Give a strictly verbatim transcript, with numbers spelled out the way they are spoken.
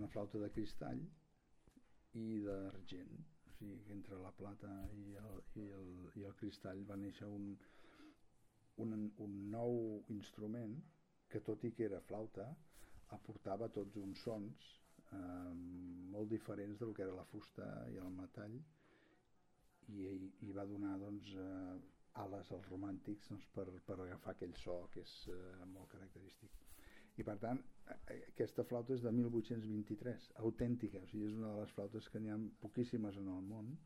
flauta de cristall i d'argent. O sigui, que entre la plata i el, i el, i el cristall va néixer un, un, un nou instrument que, tot i que era flauta, aportava tots uns sons eh, molt diferents del que era la fusta i el metall, i, i va donar doncs, eh, ales als romàntics doncs, per, per agafar aquell so que és eh, molt característic. I per tant, aquesta flauta és de mil vuit-cents vint-i-tres, autèntica, o sigui, és una de les flautes que n'hi ha poquíssimes en el món,